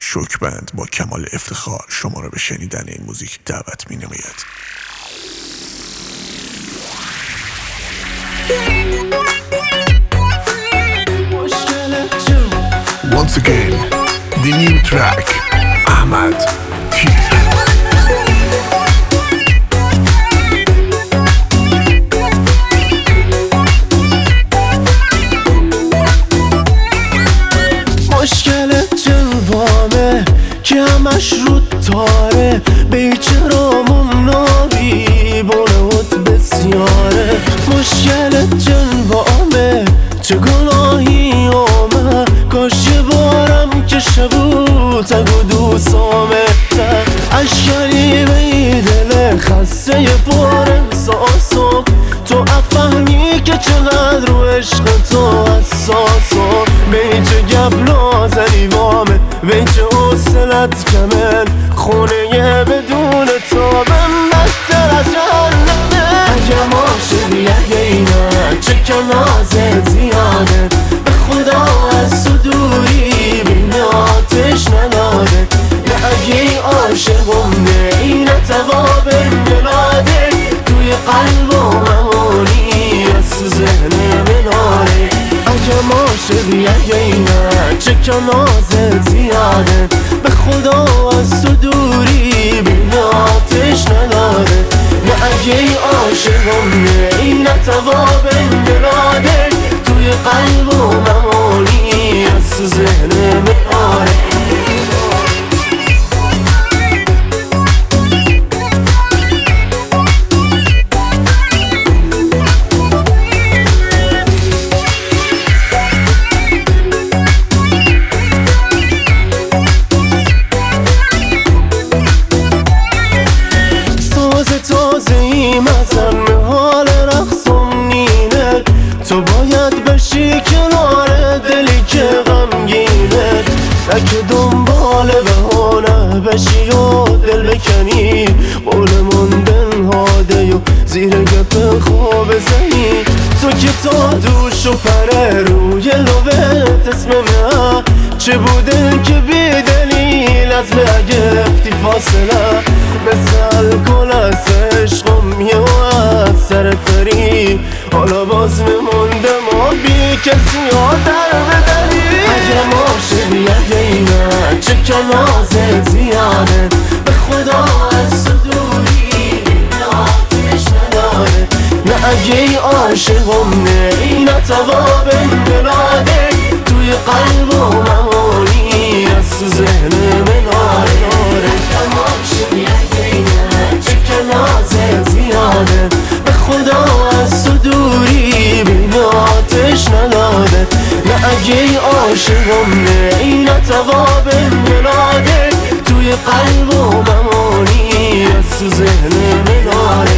شوکبند با کمال افتخار شما را به شنیدن این موزیک دعوت می نماید. Once again, the new track, Ahmad T. که همش رو تاره بیچرامون ناری بانوت بسیاره مشکل جنوامه چه گناهی آمه کاش یه بارم که شبو تگو دوسامه اشکری به دل خسته یه پر احساسم تو افهمی که چقدر رو عشق تو حساسم بیچه گب نازنی وامه بیچه حسلت کمن خونه بدون تو من بهتر از جهنمه اگه ما شدی اینه چه که نازت زیاده به خدا از تو دوری بین آتش نداره نه اگه عاشقم نه این تواب ملاده توی قلب و ممونی از تو ذهن مناره اگه ما شدی اینه چه که نازت زیاده به خدا از تو دوری بین آتش نداره نه اگه عاشقم نه این تواب ملاده توی قلب و ممونی از تو ذهن مناره تو باید بشی کنار دلی که غمگینه نکه دنبال بهانه بشی و دل بکنی قول موندن هاده و زیر گپ خواب زنی تو که تا دوش و پره روی لوت اسم من چه بوده که بی دلیل از من گرفتی فاصله مثل الکل از عشقم یه از سر پری حالا باز میمونده ما بی کسی ها در بدنی اگه ما شدی اینه چه که نازت زیاده به خدا از تو دوری نه آتش نداره نه اگه عاشقم نه این تواب ملاده توی قلب و ممونی از تو ذهن مناره اگه ما شدی اینه چه که نازت زیاده به خدا از تو دوری بین آتش نداره نه اگه عاشقم نه این تواب ملاده توی قلب و ممونی از تو ذهن مناره